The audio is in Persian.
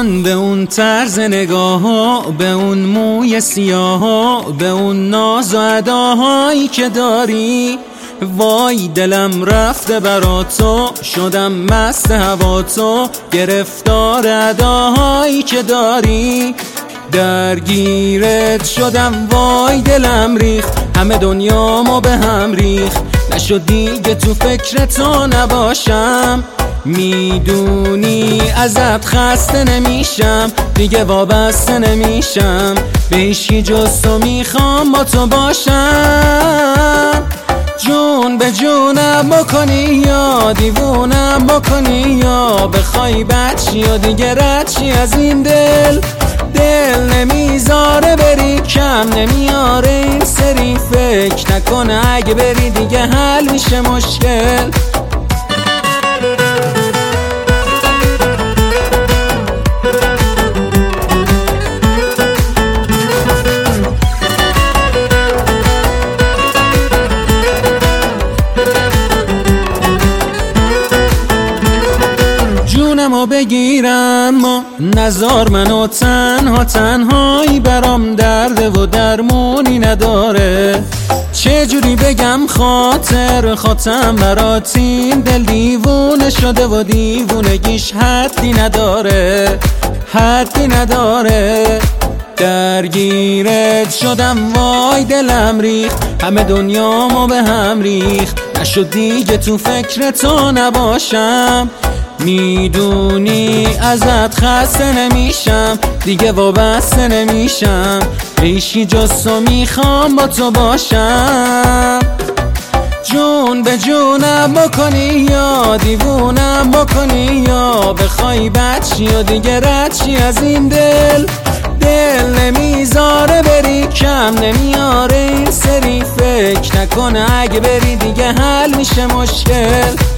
جان به اون طرز نگاه ها، به اون موی سیاه ها، به اون ناز و اداهایی که داری، وای دلم رفته برا تو، شدم مست هوا تو، گرفتار اداهایی که داری، درگیرت شدم وای دلم ریخت، همه دنیامو به هم ریخت، نشد دیگه تو فکر تو نباشم، میدونی ازت خسته نمیشم، دیگه وابسته نمیشم، به هیچکی جز تو میخوام با تو باشم، جون به جونم بکنی یا دیوونم بکنی، یا بخوای بچی یا دیگه ردشی از این دل نمیذاره بری، کم نمیاره این سری، فکر نکنه اگه بری دیگه حل میشه مشکل. جونمو بگیرم ما نزار منو تنها، تنهایی برام درده و درمونی نداره، چجوری بگم خاطرم برات این دل دیوونه شده و دیوونگیش حدی نداره، حدی نداره، درگیرت شدم وای دلم ریخت، همه دنیامو به هم ریخت، نشد دیگه تو فکر تو نباشم، میدونی ازت خسته نمیشم، دیگه وابسته نمیشم، هیچی جز تو میخوام با تو باشم، جون به جونم بکنی یا دیوونم بکنی، یا بخوای بچی یا دیگه ردشی از این دل نمیذاره بری، کم نمیاره این سری، فکر نکنه اگه بری دیگه حل میشه مشکل.